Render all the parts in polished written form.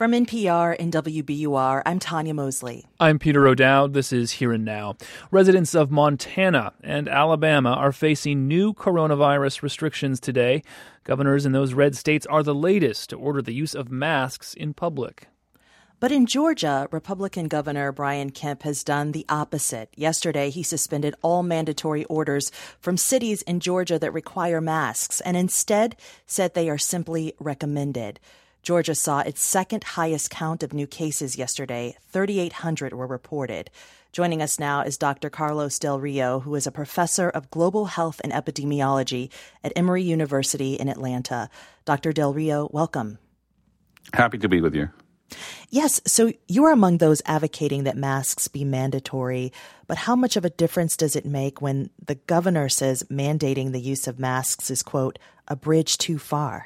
From NPR and WBUR, I'm Tanya Mosley. I'm Peter O'Dowd. This is Here and Now. Residents of Montana and Alabama are facing new coronavirus restrictions today. Governors in those red states are the latest to order the use of masks in public. But in Georgia, Republican Governor Brian Kemp has done the opposite. Yesterday, he suspended all mandatory orders from cities in Georgia that require masks and instead said they are simply recommended. Georgia saw its second highest count of new cases yesterday. 3,800 were reported. Joining us now is Dr. Carlos Del Rio, who is a professor of global health and epidemiology at Emory University in Atlanta. Dr. Del Rio, welcome. Happy to be with you. Yes, so you are among those advocating that masks be mandatory, but how much of a difference does it make when the governor says mandating the use of masks is, quote, a bridge too far?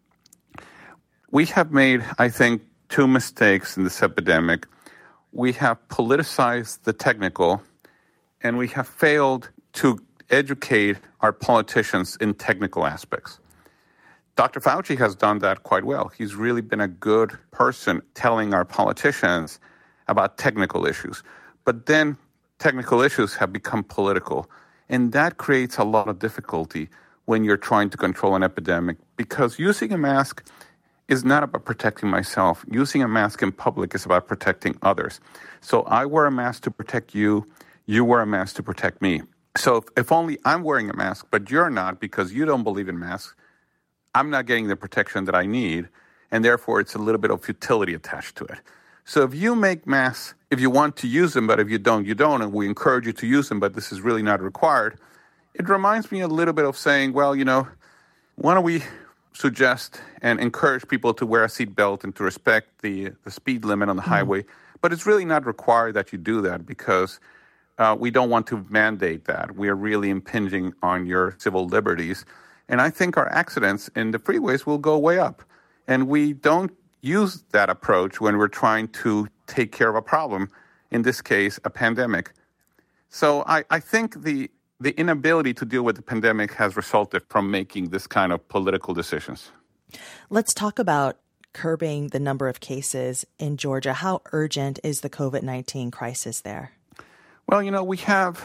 We have made, I think, two mistakes in this epidemic. We have politicized the technical, and we have failed to educate our politicians in technical aspects. Dr. Fauci has done that quite well. He's really been a good person telling our politicians about technical issues. But then technical issues have become political, and that creates a lot of difficulty when you're trying to control an epidemic, because using a mask is not about protecting myself. Using a mask in public is about protecting others. So I wear a mask to protect you, you wear a mask to protect me. So if only I'm wearing a mask, but you're not because you don't believe in masks, I'm not getting the protection that I need, and therefore it's a little bit of futility attached to it. So if you make masks, if you want to use them, but if you don't, you don't, and we encourage you to use them, but this is really not required, it reminds me a little bit of saying, well, why don't we suggest and encourage people to wear a seatbelt and to respect the speed limit on the highway, but it's really not required that you do that because we don't want to mandate that. We are really impinging on your civil liberties. And I think our accidents in the freeways will go way up. And we don't use that approach when we're trying to take care of a problem, in this case, a pandemic. So I think the inability to deal with the pandemic has resulted from making this kind of political decisions. Let's talk about curbing the number of cases in Georgia. How urgent is the COVID-19 crisis there? Well, we have,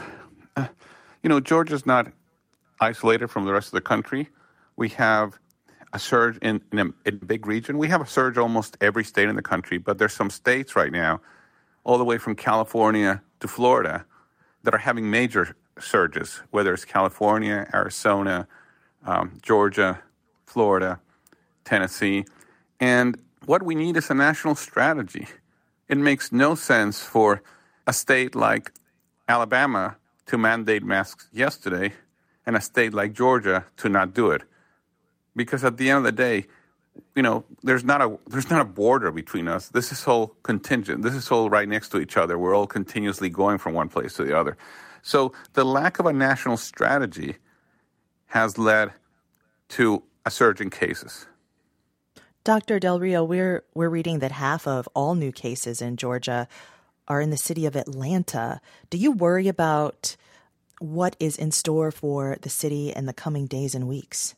Georgia's not isolated from the rest of the country. We have a surge in a big region. We have a surge almost every state in the country, but there's some states right now, all the way from California to Florida, that are having major surges, whether it's California, Arizona, Georgia, Florida, Tennessee. And what we need is a national strategy. It makes no sense for a state like Alabama to mandate masks yesterday and a state like Georgia to not do it. Because at the end of the day, there's not a border between us. This is all contingent. This is all right next to each other. We're all continuously going from one place to the other. So the lack of a national strategy has led to a surge in cases. Dr. Del Rio, we're reading that half of all new cases in Georgia are in the city of Atlanta. Do you worry about what is in store for the city in the coming days and weeks?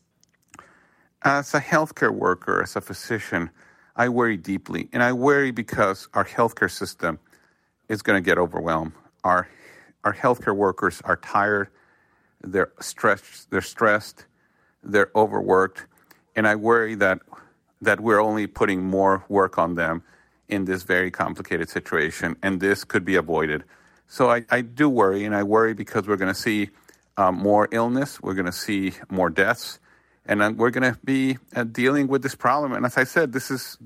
As a healthcare worker, as a physician, I worry deeply. And I worry because our healthcare system is going to get overwhelmed. Our healthcare workers are tired, they're stressed, they're overworked, and I worry that we're only putting more work on them in this very complicated situation, and this could be avoided. So I do worry, and I worry because we're going to see more illness, we're going to see more deaths, and we're going to be dealing with this problem. And as I said, this is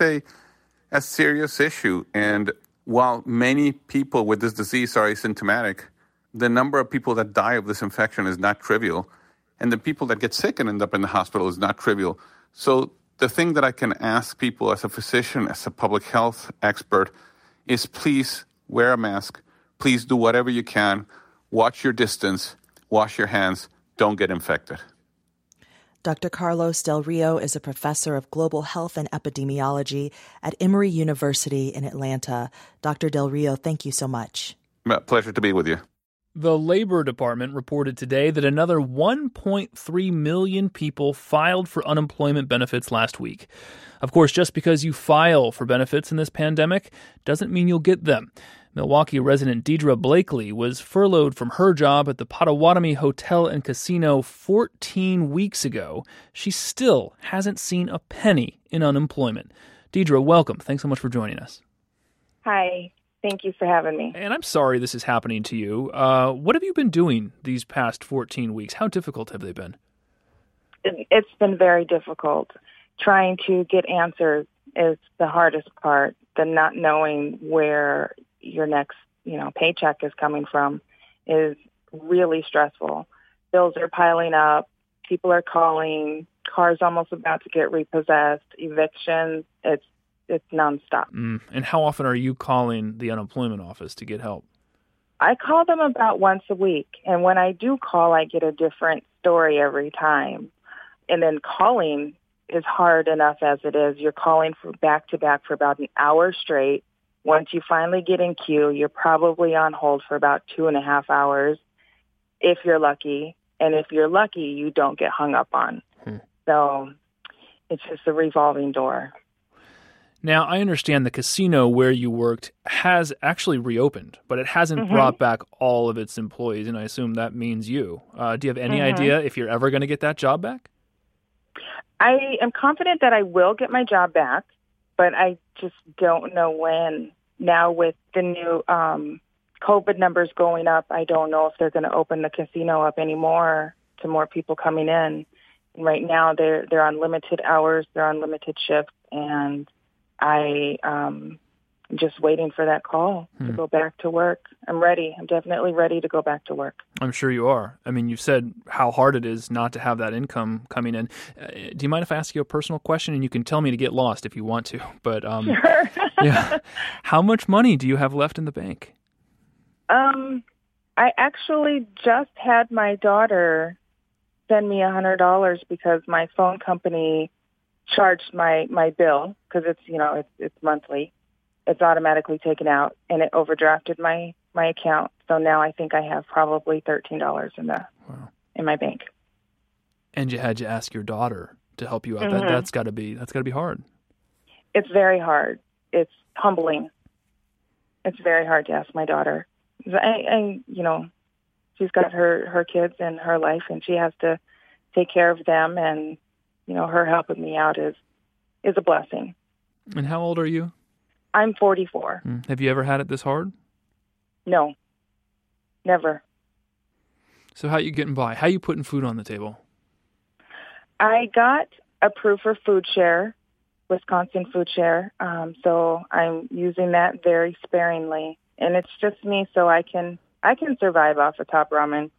a serious issue, and while many people with this disease are asymptomatic, the number of people that die of this infection is not trivial, and the people that get sick and end up in the hospital is not trivial. So the thing that I can ask people as a physician, as a public health expert, is please wear a mask. Please do whatever you can. Watch your distance. Wash your hands. Don't get infected. Dr. Carlos Del Rio is a professor of global health and epidemiology at Emory University in Atlanta. Dr. Del Rio, thank you so much. Pleasure to be with you. The Labor Department reported today that another 1.3 million people filed for unemployment benefits last week. Of course, just because you file for benefits in this pandemic doesn't mean you'll get them. Milwaukee resident Deidre Blakely was furloughed from her job at the Potawatomi Hotel and Casino 14 weeks ago. She still hasn't seen a penny in unemployment. Deidre, welcome. Thanks so much for joining us. Hi. Thank you for having me. And I'm sorry this is happening to you. What have you been doing these past 14 weeks? How difficult have they been? It's been very difficult. Trying to get answers is the hardest part. The not knowing where your next, paycheck is coming from is really stressful. Bills are piling up. People are calling. Cars almost about to get repossessed. Evictions. It's nonstop. And how often are you calling the unemployment office to get help? I call them about once a week. And when I do call, I get a different story every time. And then calling is hard enough as it is. You're calling for back to back for about an hour straight. Once you finally get in queue, you're probably on hold for about 2.5 hours if you're lucky. And if you're lucky, you don't get hung up on. So it's just a revolving door. Now, I understand the casino where you worked has actually reopened, but it hasn't brought back all of its employees, and I assume that means you. Do you have any idea if you're ever going to get that job back? I am confident that I will get my job back, but I just don't know when. Now with the new COVID numbers going up, I don't know if they're going to open the casino up anymore to more people coming in. And right now, they're on limited hours, they're on limited shifts, and I'm just waiting for that call to go back to work. I'm ready. I'm definitely ready to go back to work. I'm sure you are. I mean, you've said how hard it is not to have that income coming in. Do you mind if I ask you a personal question? And you can tell me to get lost if you want to. But sure. Yeah. How much money do you have left in the bank? I actually just had my daughter send me $100 because my phone company charged my bill because it's monthly. It's automatically taken out, and it overdrafted my account. So now I think I have probably $13 in my bank. And you had to ask your daughter to help you out. That's got to be hard. It's very hard. It's humbling. It's very hard to ask my daughter. She's got her kids and her life, and she has to take care of them. And her helping me out is a blessing. And how old are you? I'm 44. Have you ever had it this hard? No, never. So how you getting by? How you putting food on the table? I got approved for Food Share, Wisconsin Food Share. So I'm using that very sparingly, and it's just me, so I can survive off of Top Ramen.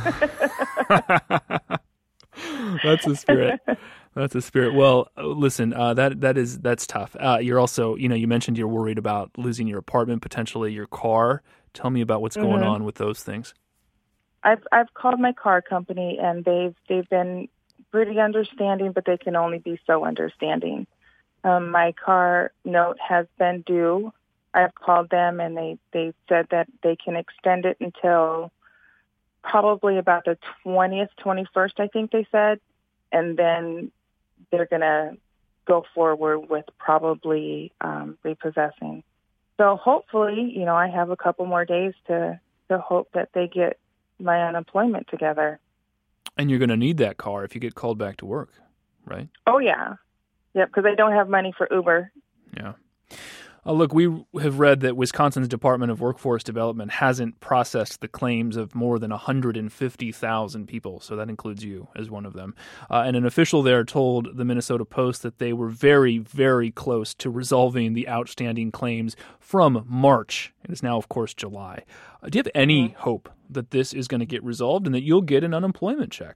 That's the spirit. That's the spirit. Well, listen, that's tough. You're also, you mentioned you're worried about losing your apartment, potentially your car. Tell me about what's going on with those things. I've called my car company, and they've been pretty understanding, but they can only be so understanding. My car note has been due. I've called them, and they said that they can extend it until probably about the 20th, 21st, I think they said. And then they're going to go forward with probably repossessing. So hopefully, I have a couple more days to hope that they get my unemployment together. And you're going to need that car if you get called back to work, right? Oh, yeah. Yep, because I don't have money for Uber. Yeah. Look, we have read that Wisconsin's Department of Workforce Development hasn't processed the claims of more than 150,000 people, so that includes you as one of them. And an official there told the Minnesota Post that they were very, very close to resolving the outstanding claims from March. It is now, of course, July. Do you have any hope that this is going to get resolved and that you'll get an unemployment check?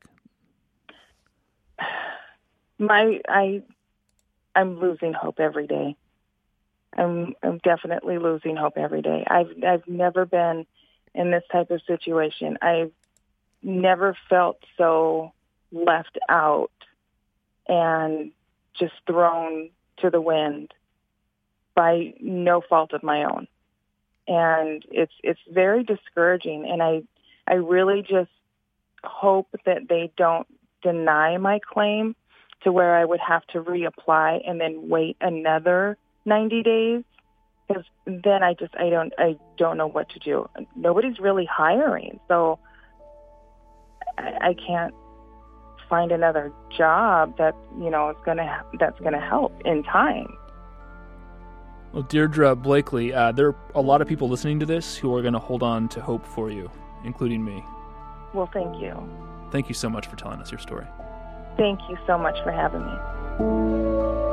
I'm losing hope every day. I'm definitely losing hope every day. I've never been in this type of situation. I've never felt so left out and just thrown to the wind by no fault of my own. And it's very discouraging. And I really just hope that they don't deny my claim to where I would have to reapply and then wait another 90 days. Because then I don't know what to do. Nobody's really hiring, so I can't find another job that that's gonna help in time. Well, Deirdre Blakely, there are a lot of people listening to this who are going to hold on to hope for you, including me. Well, thank you. Thank you so much for telling us your story. Thank you so much for having me.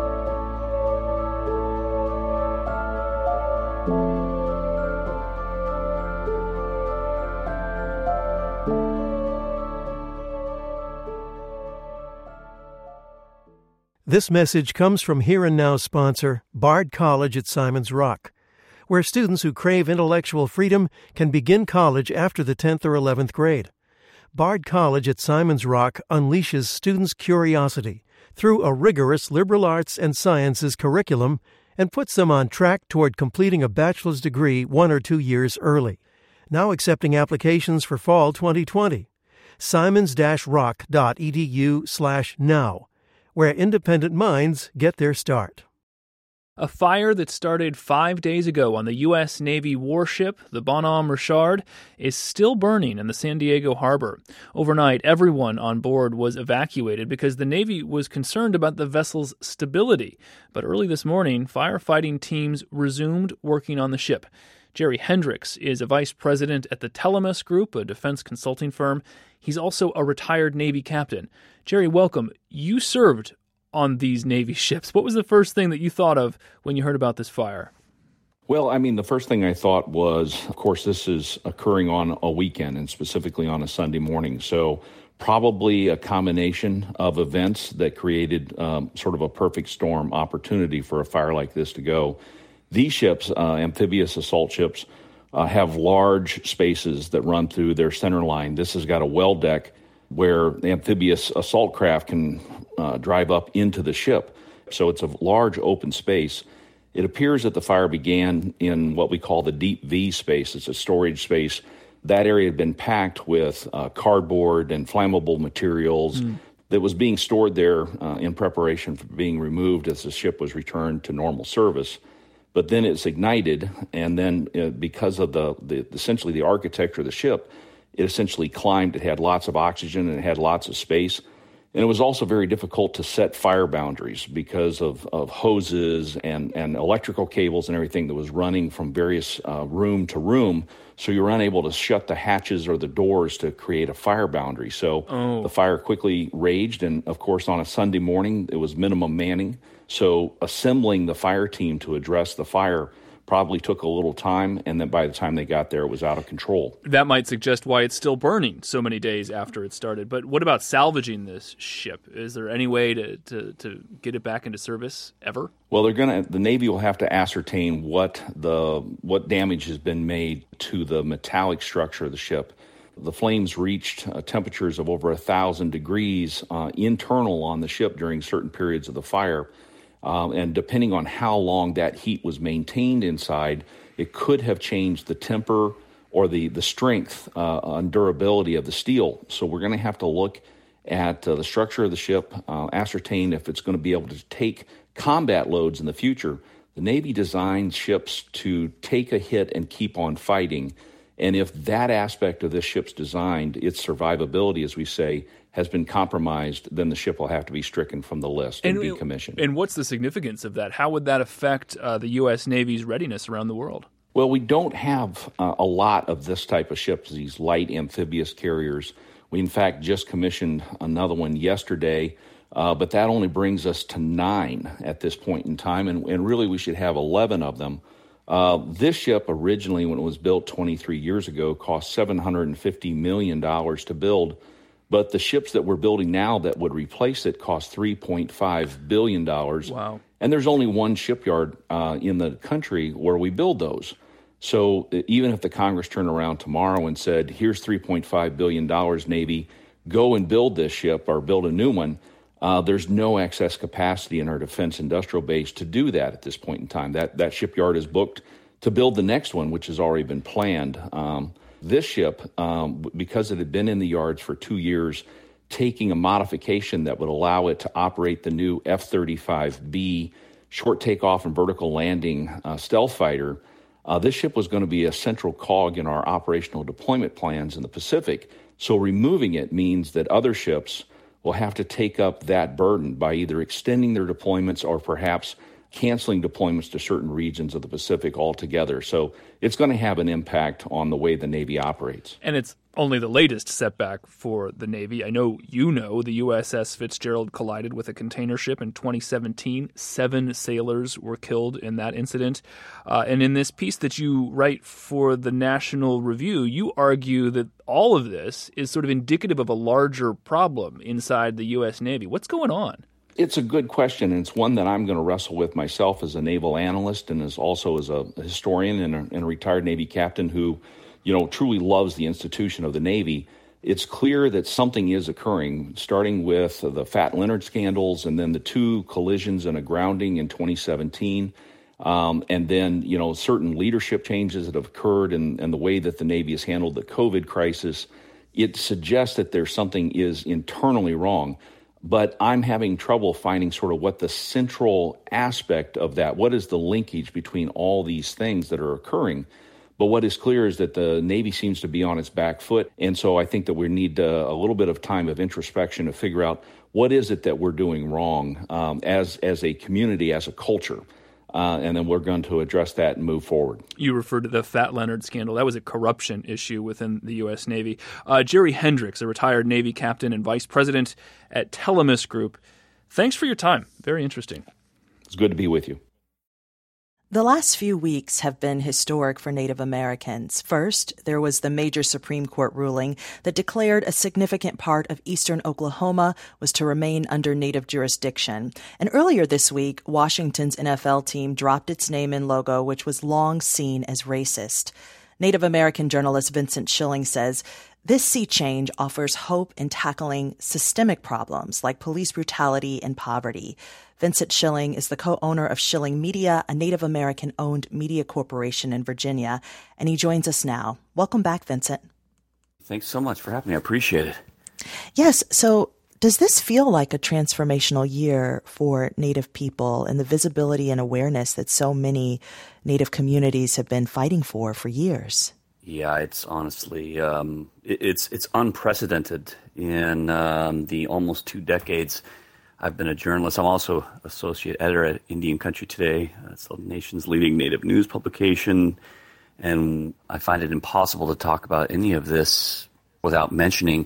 This message comes from Here and Now sponsor Bard College at Simon's Rock, where students who crave intellectual freedom can begin college after the 10th or 11th grade. Bard College at Simon's Rock unleashes students' curiosity through a rigorous liberal arts and sciences curriculum and puts them on track toward completing a bachelor's degree 1 or 2 years early. Now accepting applications for fall 2020. simons-rock.edu/now, where independent minds get their start. A fire that started 5 days ago on the U.S. Navy warship, the Bonhomme Richard, is still burning in the San Diego harbor. Overnight, everyone on board was evacuated because the Navy was concerned about the vessel's stability. But early this morning, firefighting teams resumed working on the ship. Jerry Hendricks is a vice president at the Telemus Group, a defense consulting firm. He's also a retired Navy captain. Jerry, welcome. You served on these Navy ships. What was the first thing that you thought of when you heard about this fire? Well, the first thing I thought was, of course, this is occurring on a weekend and specifically on a Sunday morning. So probably a combination of events that created sort of a perfect storm opportunity for a fire like this to go. These ships, amphibious assault ships, have large spaces that run through their center line. This has got a well deck where the amphibious assault craft can drive up into the ship. So it's a large open space. It appears that the fire began in what we call the deep V space. It's a storage space. That area had been packed with cardboard and flammable materials that was being stored there in preparation for being removed as the ship was returned to normal service. But then it's ignited, and then because of the essentially the architecture of the ship, it essentially climbed. It had lots of oxygen and it had lots of space. And it was also very difficult to set fire boundaries because of hoses and electrical cables and everything that was running from various room to room. So you were unable to shut the hatches or the doors to create a fire boundary. So the fire quickly raged. And of course, on a Sunday morning, it was minimum manning. So assembling the fire team to address the fire probably took a little time, and then by the time they got there, it was out of control. That might suggest why it's still burning so many days after it started. But what about salvaging this ship? Is there any way to get it back into service ever? Well, the Navy will have to ascertain what damage has been made to the metallic structure of the ship. The flames reached temperatures of over 1,000 degrees internal on the ship during certain periods of the fire. And depending on how long that heat was maintained inside, it could have changed the temper or the strength and durability of the steel. So we're going to have to look at the structure of the ship, ascertain if it's going to be able to take combat loads in the future. The Navy designed ships to take a hit and keep on fighting. And if that aspect of this ship's design, its survivability, as we say, has been compromised, then the ship will have to be stricken from the list and decommissioned. And what's the significance of that? How would that affect the U.S. Navy's readiness around the world? Well, we don't have a lot of this type of ships, these light amphibious carriers. We, in fact, just commissioned another one yesterday, but that only brings us to 9 at this point in time, and really we should have 11 of them. This ship originally, when it was built 23 years ago, cost $750 million to build. But the ships that we're building now that would replace it cost $3.5 billion. Wow. And there's only one shipyard in the country where we build those. So even if the Congress turned around tomorrow and said, here's $3.5 billion, Navy, go and build this ship or build a new one, there's no excess capacity in our defense industrial base to do that at this point in time. That shipyard is booked to build the next one, which has already been planned. This ship, because it had been in the yards for 2 years, taking a modification that would allow it to operate the new F-35B short takeoff and vertical landing stealth fighter, this ship was going to be a central cog in our operational deployment plans in the Pacific. So removing it means that other ships will have to take up that burden by either extending their deployments or perhaps canceling deployments to certain regions of the Pacific altogether. So it's going to have an impact on the way the Navy operates. And it's only the latest setback for the Navy. I know the USS Fitzgerald collided with a container ship in 2017. 7 sailors were killed in that incident. And in this piece that you write for the National Review, you argue that all of this is sort of indicative of a larger problem inside the U.S. Navy. What's going on? It's a good question, and it's one that I'm going to wrestle with myself as a naval analyst and as also as a historian and a retired Navy captain who, truly loves the institution of the Navy. It's clear that something is occurring, starting with the Fat Leonard scandals and then the 2 collisions and a grounding in 2017. And then, certain leadership changes that have occurred and the way that the Navy has handled the COVID crisis. It suggests that there's something is internally wrong. But I'm having trouble finding sort of what the central aspect of that, what is the linkage between all these things that are occurring. But what is clear is that the Navy seems to be on its back foot. And so I think that we need a little bit of time of introspection to figure out what is it that we're doing wrong as a community, as a culture. And then we're going to address that and move forward. You referred to the Fat Leonard scandal. That was a corruption issue within the U.S. Navy. Jerry Hendricks, a retired Navy captain and vice president at Telemus Group. Thanks for your time. Very interesting. It's good to be with you. The last few weeks have been historic for Native Americans. First, there was the major Supreme Court ruling that declared a significant part of eastern Oklahoma was to remain under Native jurisdiction. And earlier this week, Washington's NFL team dropped its name and logo, which was long seen as racist. Native American journalist Vincent Schilling says this sea change offers hope in tackling systemic problems like police brutality and poverty. Vincent Schilling is the co-owner of Schilling Media, a Native American-owned media corporation in Virginia, and he joins us now. Welcome back, Vincent. Thanks so much for having me. I appreciate it. Yes, so does this feel like a transformational year for Native people and the visibility and awareness that so many Native communities have been fighting for years? Yeah, it's honestly, it's unprecedented in the almost 2 decades I've been a journalist. I'm also associate editor at Indian Country Today. It's the nation's leading Native news publication. And I find it impossible to talk about any of this without mentioning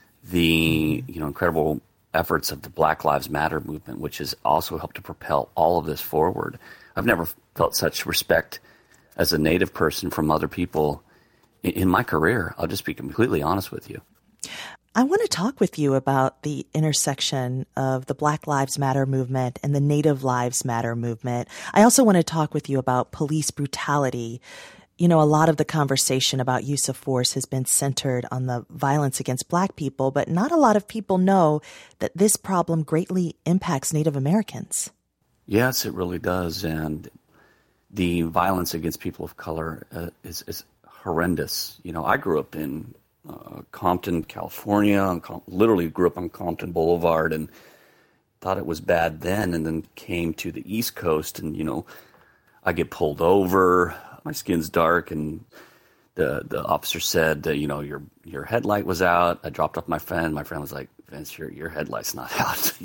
the incredible efforts of the Black Lives Matter movement, which has also helped to propel all of this forward. I've never felt such respect as a Native person from other people in my career. I'll just be completely honest with you. I want to talk with you about the intersection of the Black Lives Matter movement and the Native Lives Matter movement. I also want to talk with you about police brutality. A lot of the conversation about use of force has been centered on the violence against Black people, but not a lot of people know that this problem greatly impacts Native Americans. Yes, it really does. And the violence against people of color is horrendous. I grew up in Compton, California. Literally grew up on Compton Boulevard and thought it was bad then, and then came to the East Coast and, I get pulled over, my skin's dark, and the officer said that, your headlight was out. I dropped off my friend. My friend was like, Vince, your headlight's not out,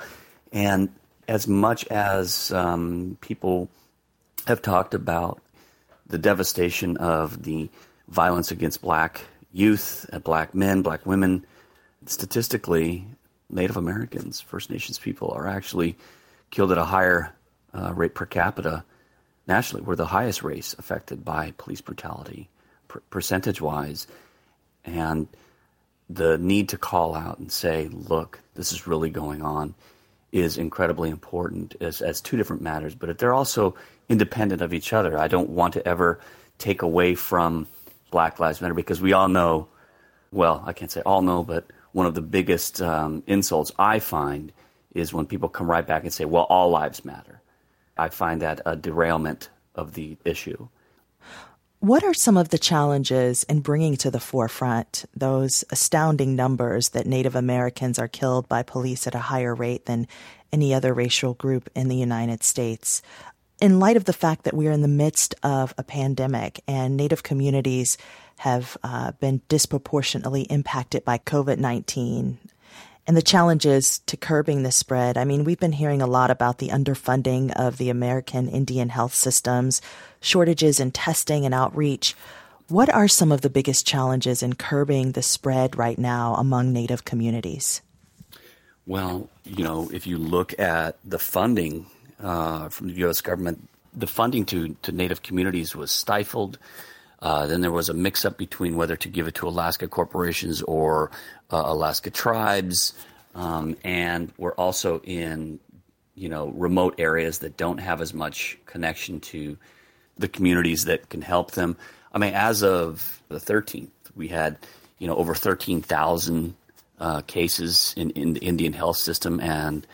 And as much as people have talked about the devastation of the violence against Black youth, Black men, Black women, statistically, Native Americans, First Nations people are actually killed at a higher rate per capita nationally. We're the highest race affected by police brutality, percentage-wise. And the need to call out and say, look, this is really going on is incredibly important as 2 different matters, but they're also independent of each other. I don't want to ever take away from Black Lives Matter, because we all know, well, I can't say all know, but one of the biggest insults I find is when people come right back and say, well, all lives matter. I find that a derailment of the issue. What are some of the challenges in bringing to the forefront those astounding numbers that Native Americans are killed by police at a higher rate than any other racial group in the United States? In light of the fact that we're in the midst of a pandemic and Native communities have been disproportionately impacted by COVID-19 and the challenges to curbing the spread. I mean, we've been hearing a lot about the underfunding of the American Indian health systems, shortages in testing and outreach. What are some of the biggest challenges in curbing the spread right now among Native communities? Well, if you look at the funding from the U.S. government, the funding to Native communities was stifled. Then there was a mix-up between whether to give it to Alaska corporations or Alaska tribes, and we're also in, remote areas that don't have as much connection to the communities that can help them. I mean, as of the 13th, we had, over 13,000 cases in the Indian health system and,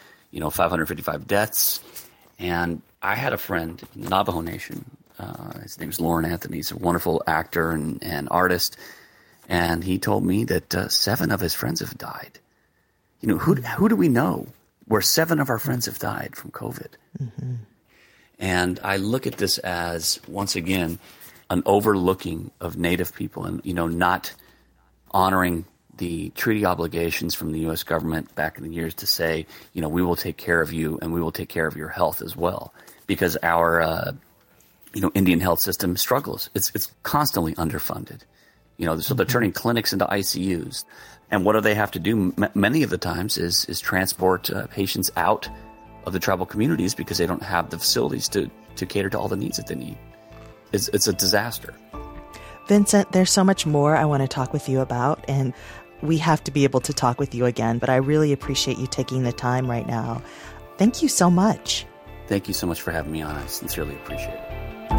555 deaths. And I had a friend in the Navajo Nation. His name's Lauren Anthony. He's a wonderful actor and artist. And he told me that 7 of his friends have died. Who do we know where 7 of our friends have died from COVID? Mm-hmm. And I look at this as, once again, an overlooking of Native people and, not honoring the treaty obligations from the U.S. government back in the years to say, we will take care of you and we will take care of your health as well. Because our, Indian health system struggles. It's constantly underfunded. So they're turning clinics into ICUs. And what do they have to do many of the times is transport patients out of the tribal communities because they don't have the facilities to cater to all the needs that they need. It's a disaster. Vincent, there's so much more I want to talk with you about, and we have to be able to talk with you again, but I really appreciate you taking the time right now. Thank you so much. Thank you so much for having me on. I sincerely appreciate it.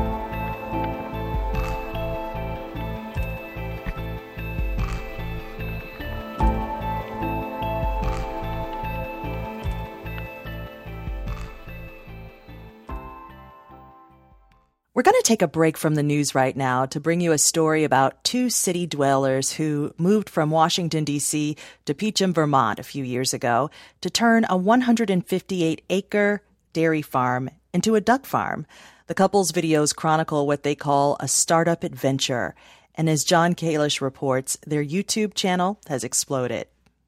We're going to take a break from the news right now to bring you a story about 2 city dwellers who moved from Washington, D.C. to Peacham, Vermont a few years ago to turn a 158-acre dairy farm into a duck farm. The couple's videos chronicle what they call a startup adventure. And as John Kalish reports, their YouTube channel has exploded.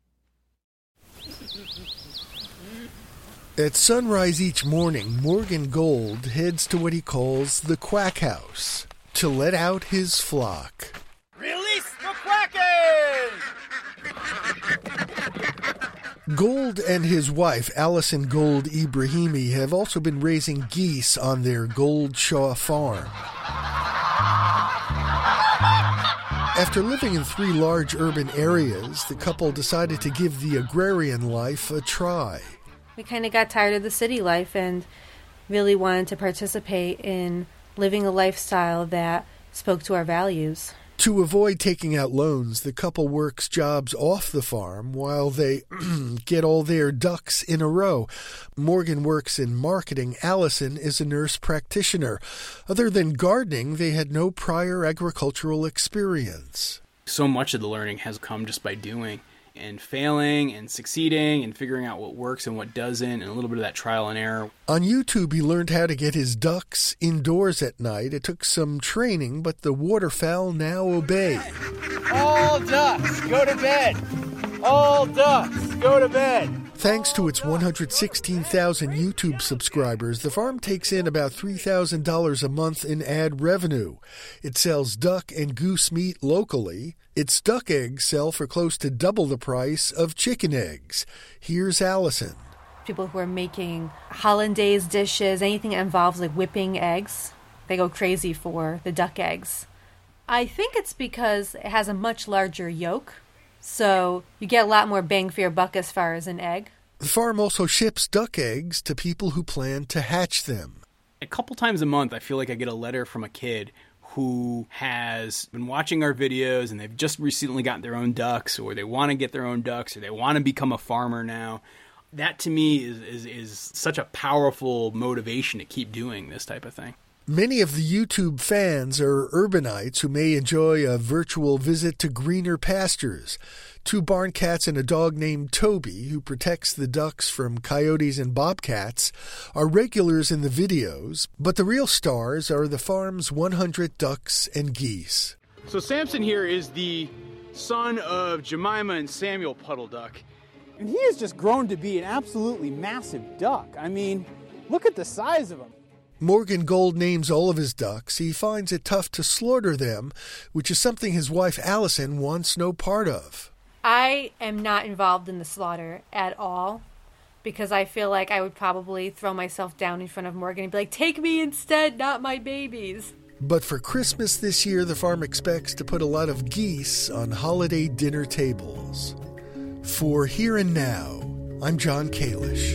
At sunrise each morning, Morgan Gold heads to what he calls the Quack House to let out his flock. Release the Kraken! Gold and his wife, Allison Gold Ibrahimi, have also been raising geese on their Goldshaw farm. After living in 3 large urban areas, the couple decided to give the agrarian life a try. We kind of got tired of the city life and really wanted to participate in living a lifestyle that spoke to our values. To avoid taking out loans, the couple works jobs off the farm while they get all their ducks in a row. Morgan works in marketing. Allison is a nurse practitioner. Other than gardening, they had no prior agricultural experience. So much of the learning has come just by doing and failing and succeeding and figuring out what works and what doesn't, and a little bit of that trial and error. On YouTube, he learned how to get his ducks indoors at night. It took some training, but the waterfowl now obey. All ducks, go to bed! All ducks, go to bed! Thanks to its 116,000 YouTube subscribers, the farm takes in about $3,000 a month in ad revenue. It sells duck and goose meat locally. Its duck eggs sell for close to double the price of chicken eggs. Here's Allison. People who are making hollandaise dishes, anything that involves like whipping eggs, they go crazy for the duck eggs. I think it's because it has a much larger yolk. So you get a lot more bang for your buck as far as an egg. The farm also ships duck eggs to people who plan to hatch them. A couple times a month, I feel like I get a letter from a kid who has been watching our videos and they've just recently gotten their own ducks, or they want to get their own ducks, or they want to become a farmer now. That to me is such a powerful motivation to keep doing this type of thing. Many of the YouTube fans are urbanites who may enjoy a virtual visit to greener pastures. 2 barn cats and a dog named Toby, who protects the ducks from coyotes and bobcats, are regulars in the videos, but the real stars are the farm's 100 ducks and geese. So Samson here is the son of Jemima and Samuel Puddle Duck. And he has just grown to be an absolutely massive duck. I mean, look at the size of him. Morgan Gold names all of his ducks. He finds it tough to slaughter them, which is something his wife Allison wants no part of. I am not involved in the slaughter at all because I feel like I would probably throw myself down in front of Morgan and be like, take me instead, not my babies. But for Christmas this year, the farm expects to put a lot of geese on holiday dinner tables. For Here and Now, I'm John Kalish.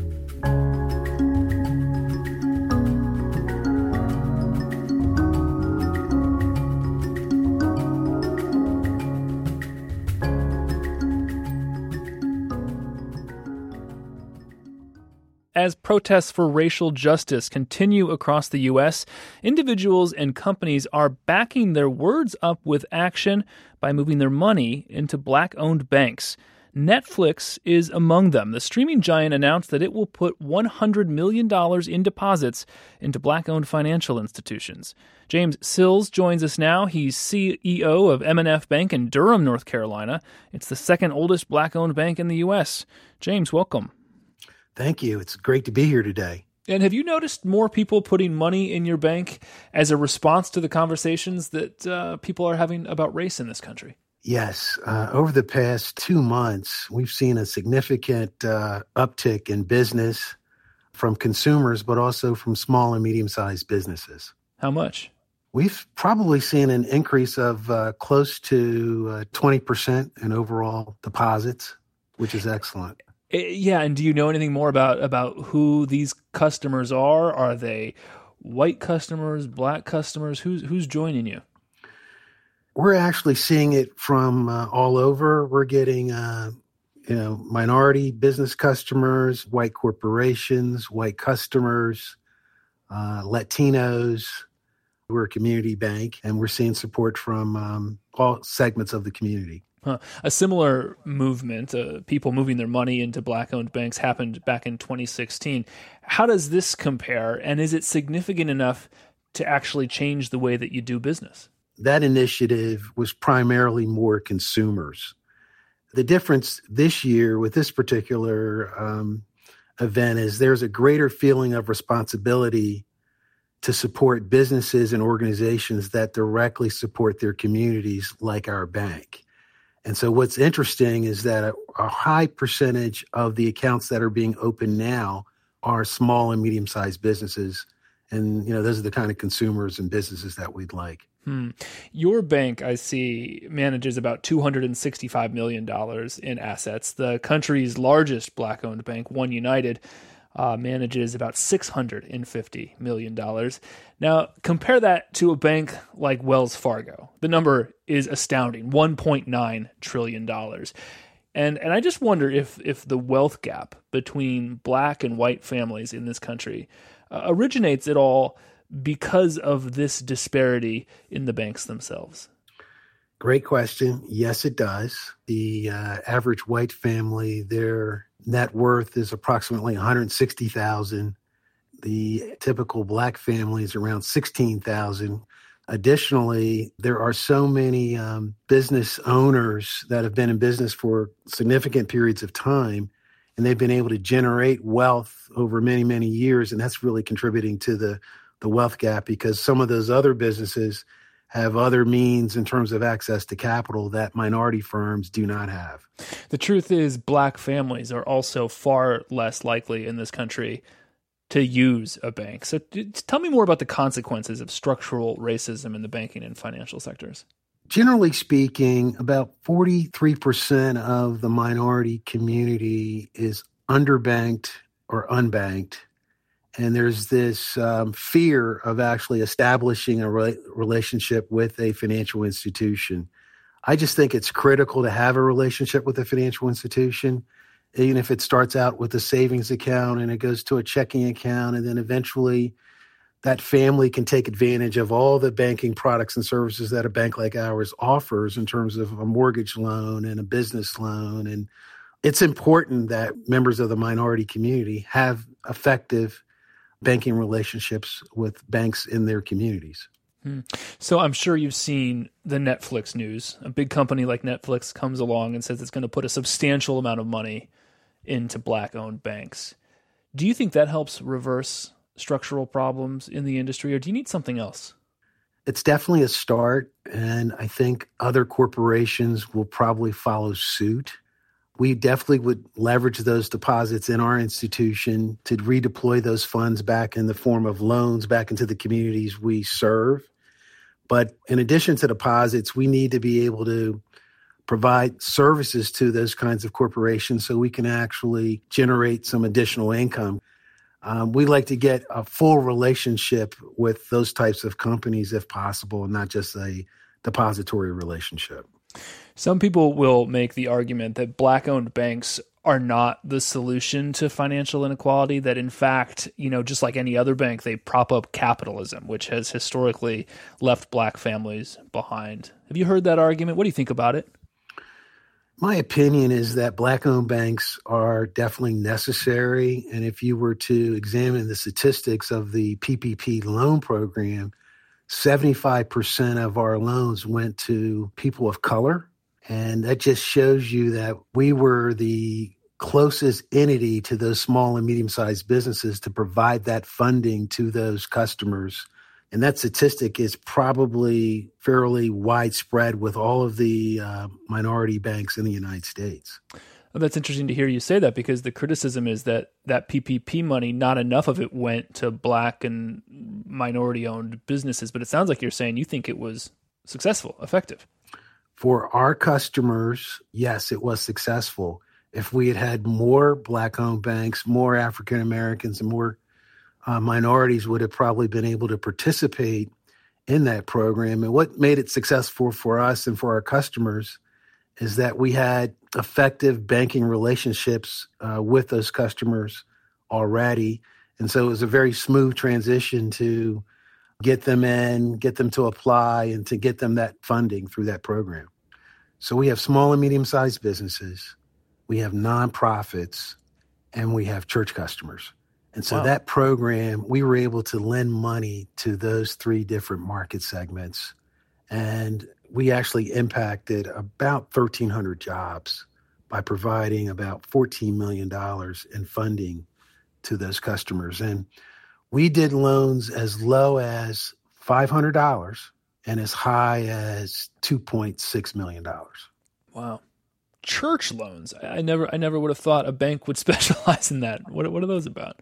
As protests for racial justice continue across the U.S., individuals and companies are backing their words up with action by moving their money into Black-owned banks. Netflix is among them. The streaming giant announced that it will put $100 million in deposits into Black-owned financial institutions. James Sills joins us now. He's CEO of M&F Bank in Durham, North Carolina. It's the second oldest Black-owned bank in the U.S. James, welcome. Thank you. It's great to be here today. And have you noticed more people putting money in your bank as a response to the conversations that people are having about race in this country? Yes. Over the past 2 months, we've seen a significant uptick in business from consumers, but also from small and medium-sized businesses. How much? We've probably seen an increase of close to 20% in overall deposits, which is excellent. Yeah, and do you know anything more about who these customers are? Are they white customers, black customers? Who's joining you? We're actually seeing it from all over. We're getting, minority business customers, white corporations, white customers, Latinos. We're a community bank, and we're seeing support from all segments of the community. A similar movement, people moving their money into Black-owned banks, happened back in 2016. How does this compare, and is it significant enough to actually change the way that you do business? That initiative was primarily more consumers. The difference this year with this particular event is there's a greater feeling of responsibility to support businesses and organizations that directly support their communities like our bank. And so what's interesting is that a high percentage of the accounts that are being opened now are small and medium-sized businesses. And, those are the kind of consumers and businesses that we'd like. Your bank, I see, manages about $265 million in assets. The country's largest Black-owned bank, One United, manages about $650 million. Now, compare that to a bank like Wells Fargo. The number is astounding, $1.9 trillion. And I just wonder if the wealth gap between black and white families in this country originates at all because of this disparity in the banks themselves. Great question. Yes, it does. The average white family, their net worth is approximately $160,000. The typical black family is around $16,000. Additionally, there are so many business owners that have been in business for significant periods of time, and they've been able to generate wealth over many, many years, and that's really contributing to the wealth gap because some of those other businesses have other means in terms of access to capital that minority firms do not have. The truth is, black families are also far less likely in this country to use a bank. So tell me more about the consequences of structural racism in the banking and financial sectors. Generally speaking, about 43% of the minority community is underbanked or unbanked. And there's this fear of actually establishing a relationship with a financial institution. I just think it's critical to have a relationship with a financial institution, even if it starts out with a savings account and it goes to a checking account and then eventually that family can take advantage of all the banking products and services that a bank like ours offers in terms of a mortgage loan and a business loan. And it's important that members of the minority community have effective banking relationships with banks in their communities. So I'm sure you've seen the Netflix news. A big company like Netflix comes along and says it's going to put a substantial amount of money into Black-owned banks. Do you think that helps reverse structural problems in the industry, or do you need something else? It's definitely a start, and I think other corporations will probably follow suit. We definitely would leverage those deposits in our institution to redeploy those funds back in the form of loans back into the communities we serve. But in addition to deposits, we need to be able to provide services to those kinds of corporations so we can actually generate some additional income. We like to get a full relationship with those types of companies if possible, and not just a depository relationship. Some people will make the argument that Black-owned banks are not the solution to financial inequality, that in fact, just like any other bank, they prop up capitalism, which has historically left Black families behind. Have you heard that argument? What do you think about it? My opinion is that Black-owned banks are definitely necessary. And if you were to examine the statistics of the PPP loan program, 75% of our loans went to people of color. And that just shows you that we were the closest entity to those small and medium-sized businesses to provide that funding to those customers. And that statistic is probably fairly widespread with all of the minority banks in the United States. Well, that's interesting to hear you say that, because the criticism is that PPP money, not enough of it went to Black and minority-owned businesses. But it sounds like you're saying you think it was successful, effective. For our customers, yes, it was successful. If we had had more Black-owned banks, more African Americans, and more minorities would have probably been able to participate in that program. And what made it successful for us and for our customers is that we had effective banking relationships with those customers already. And so it was a very smooth transition to get them in, get them to apply, and to get them that funding through that program. So we have small and medium-sized businesses, we have nonprofits, and we have church customers. And so that program, we were able to lend money to those three different market segments. And we actually impacted about 1,300 jobs by providing about $14 million in funding to those customers. And we did loans as low as $500 and as high as $2.6 million. Wow. Church loans. I never would have thought a bank would specialize in that. What are those about?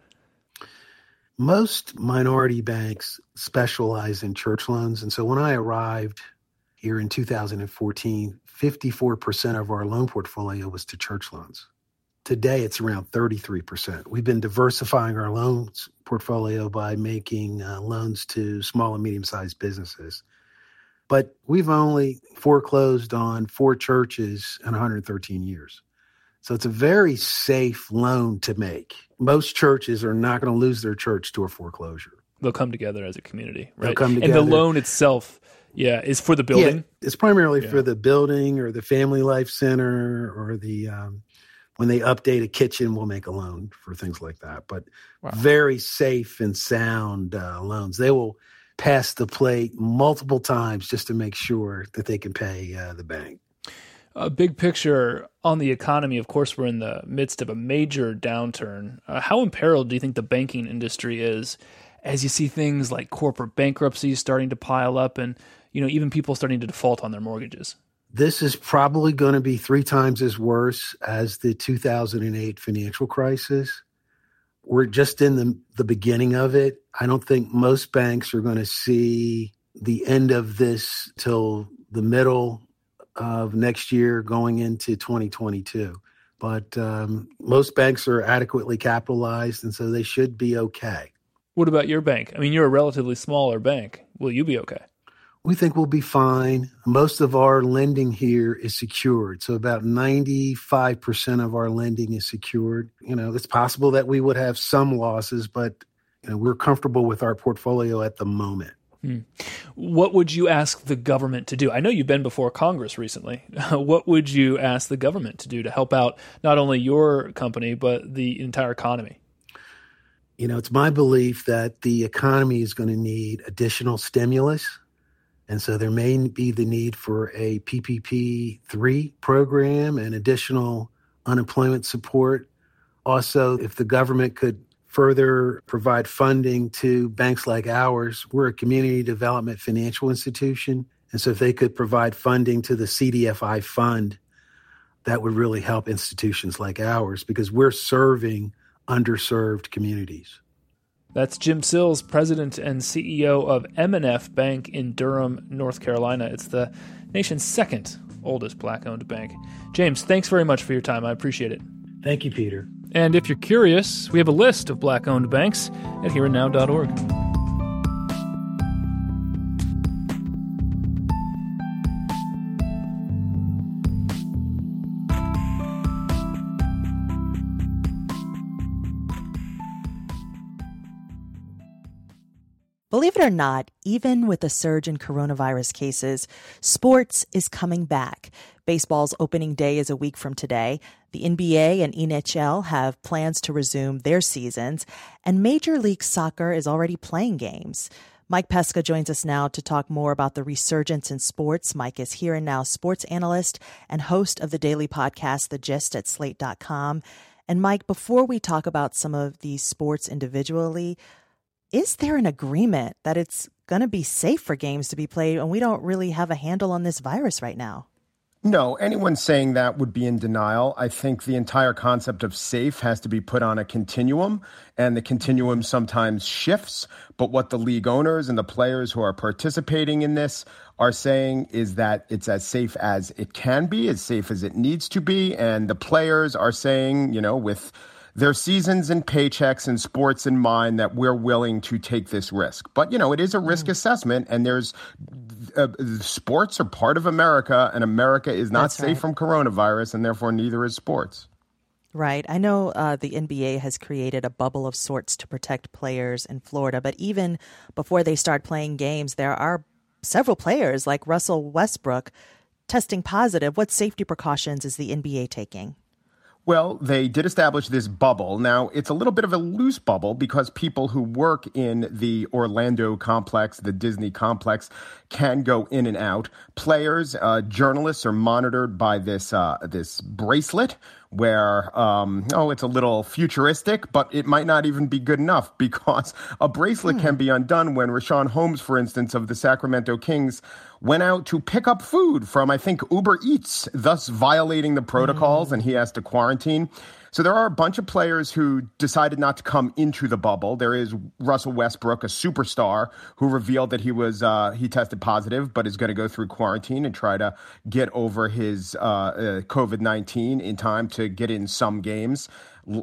Most minority banks specialize in church loans. And so when I arrived here in 2014, 54% of our loan portfolio was to church loans. Today, it's around 33%. We've been diversifying our loans portfolio by making loans to small and medium-sized businesses. But we've only foreclosed on 4 churches in 113 years. So it's a very safe loan to make. Most churches are not going to lose their church to a foreclosure. They'll come together as a community, right? They'll come together. And the loan itself, is for the building? Yeah, it's primarily for the building or the Family Life Center or the when they update a kitchen, we'll make a loan for things like that. But very safe and sound loans. They will pass the plate multiple times just to make sure that they can pay the bank. A big picture on the economy, of course, we're in the midst of a major downturn. How imperiled do you think the banking industry is as you see things like corporate bankruptcies starting to pile up and, even people starting to default on their mortgages? This is probably going to be 3 times as worse as the 2008 financial crisis. We're just in the beginning of it. I don't think most banks are going to see the end of this till the middle of next year going into 2022. But most banks are adequately capitalized, and so they should be okay. What about your bank? I mean, you're a relatively smaller bank. Will you be okay? We think we'll be fine. Most of our lending here is secured. So about 95% of our lending is secured. It's possible that we would have some losses, but we're comfortable with our portfolio at the moment. What would you ask the government to do? I know you've been before Congress recently. What would you ask the government to do to help out not only your company, but the entire economy? It's my belief that the economy is going to need additional stimulus. And so there may be the need for a PPP-3 program and additional unemployment support. Also, if the government could further provide funding to banks like ours, we're a community development financial institution. And so if they could provide funding to the CDFI fund, that would really help institutions like ours because we're serving underserved communities. That's Jim Sills, president and CEO of M&F Bank in Durham, North Carolina. It's the nation's second oldest Black-owned bank. James, thanks very much for your time. I appreciate it. Thank you, Peter. And if you're curious, we have a list of Black-owned banks at hereandnow.org. Believe it or not, even with a surge in coronavirus cases, sports is coming back. Baseball's opening day is a week from today. The NBA and NHL have plans to resume their seasons, and Major League Soccer is already playing games. Mike Pesca joins us now to talk more about the resurgence in sports. Mike is Here and Now sports analyst and host of the daily podcast, The Gist, at Slate.com. And Mike, before we talk about some of these sports individually, is there an agreement that it's going to be safe for games to be played and we don't really have a handle on this virus right now? No, anyone saying that would be in denial. I think the entire concept of safe has to be put on a continuum, and the continuum sometimes shifts. But what the league owners and the players who are participating in this are saying is that it's as safe as it can be, as safe as it needs to be. And the players are saying, with their seasons and paychecks and sports in mind, that we're willing to take this risk. But, it is a risk assessment, and there's sports are part of America, and America is not safe from coronavirus, and therefore neither is sports. Right. I know the NBA has created a bubble of sorts to protect players in Florida, but even before they start playing games, there are several players like Russell Westbrook testing positive. What safety precautions is the NBA taking? Well, they did establish this bubble. Now, it's a little bit of a loose bubble because people who work in the Orlando complex, the Disney complex, can go in and out. Players, journalists are monitored by this bracelet where, it's a little futuristic, but it might not even be good enough because a bracelet can be undone when Richaun Holmes, for instance, of the Sacramento Kings, went out to pick up food from, I think, Uber Eats, thus violating the protocols, and he has to quarantine. So there are a bunch of players who decided not to come into the bubble. There is Russell Westbrook, a superstar, who revealed that he tested positive, but is going to go through quarantine and try to get over his COVID-19 in time to get in some games.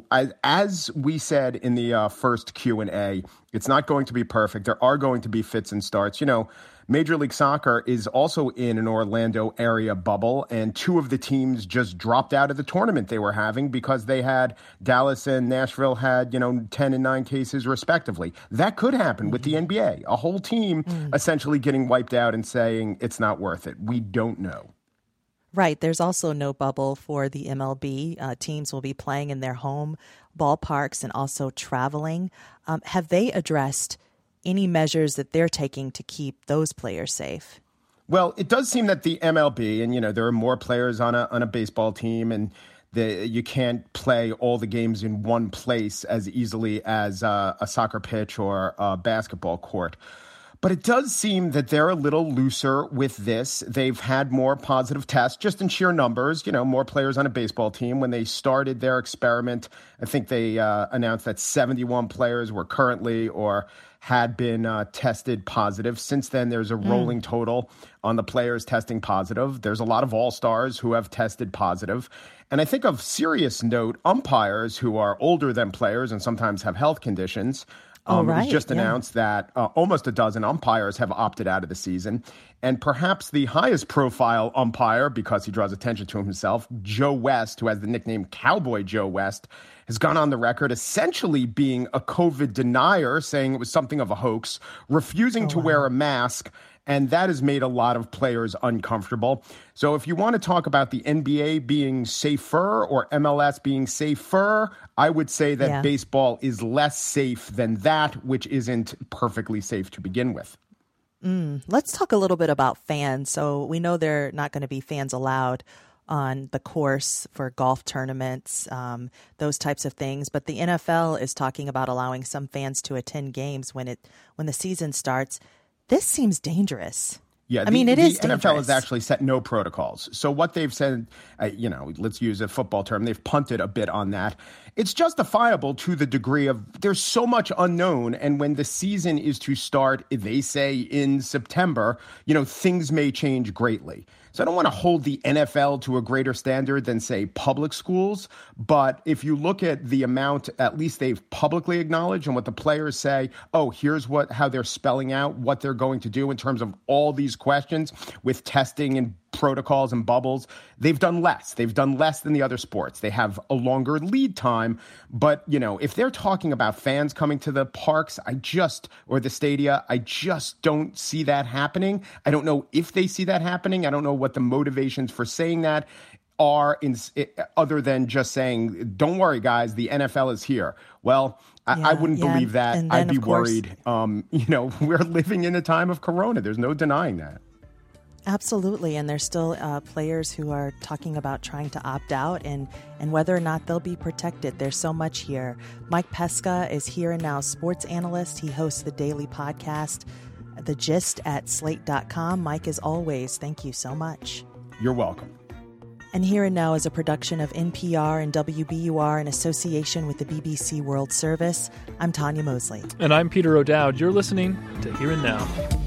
As we said in the first Q&A, it's not going to be perfect. There are going to be fits and starts. Major League Soccer is also in an Orlando area bubble, and two of the teams just dropped out of the tournament they were having because they had Dallas and Nashville had, 10 and 9 cases respectively. That could happen with the NBA. A whole team essentially getting wiped out and saying it's not worth it. We don't know. Right. There's also no bubble for the MLB. Teams will be playing in their home ballparks and also traveling. Have they addressed any measures that they're taking to keep those players safe? Well, it does seem that the MLB, and there are more players on a baseball team, and you can't play all the games in one place as easily as a soccer pitch or a basketball court. But it does seem that they're a little looser with this. They've had more positive tests, just in sheer numbers, more players on a baseball team. When they started their experiment, I think they announced that 71 players were currently or had been tested positive. Since then, there's a rolling total on the players testing positive. There's a lot of all-stars who have tested positive. And I think of serious note, umpires who are older than players and sometimes have health conditions It was just announced that almost a dozen umpires have opted out of the season. And perhaps the highest profile umpire, because he draws attention to himself, Joe West, who has the nickname Cowboy Joe West, has gone on the record essentially being a COVID denier, saying it was something of a hoax, refusing to wear a mask. And that has made a lot of players uncomfortable. So if you want to talk about the NBA being safer or MLS being safer, I would say that baseball is less safe than that, which isn't perfectly safe to begin with. Let's talk a little bit about fans. So we know there are not going to be fans allowed on the course for golf tournaments, those types of things. But the NFL is talking about allowing some fans to attend games when the season starts. This seems dangerous. Yeah, it is dangerous. The NFL has actually set no protocols. So what they've said, let's use a football term, they've punted a bit on that. It's justifiable to the degree of there's so much unknown. And when the season is to start, they say in September, things may change greatly. So I don't want to hold the NFL to a greater standard than, say, public schools. But if you look at the amount, at least they've publicly acknowledged and what the players say, here's how they're spelling out what they're going to do in terms of all these questions with testing and protocols and bubbles. They've done less. They've done less than the other sports. They have a longer lead time. But, if they're talking about fans coming to the parks, or the stadia, I just don't see that happening. I don't know if they see that happening. I don't know what the motivations for saying that are other than just saying, don't worry, guys, the NFL is here. Well, I wouldn't believe that. I'd be worried. We're living in a time of corona. There's no denying that. Absolutely. And there's still players who are talking about trying to opt out and whether or not they'll be protected. There's so much here. Mike Pesca is Here and Now sports analyst. He hosts the daily podcast, The Gist, at slate.com. Mike, as always, thank you so much. You're welcome. And Here and Now is a production of NPR and WBUR in association with the BBC World Service. I'm Tanya Mosley. And I'm Peter O'Dowd. You're listening to Here and Now.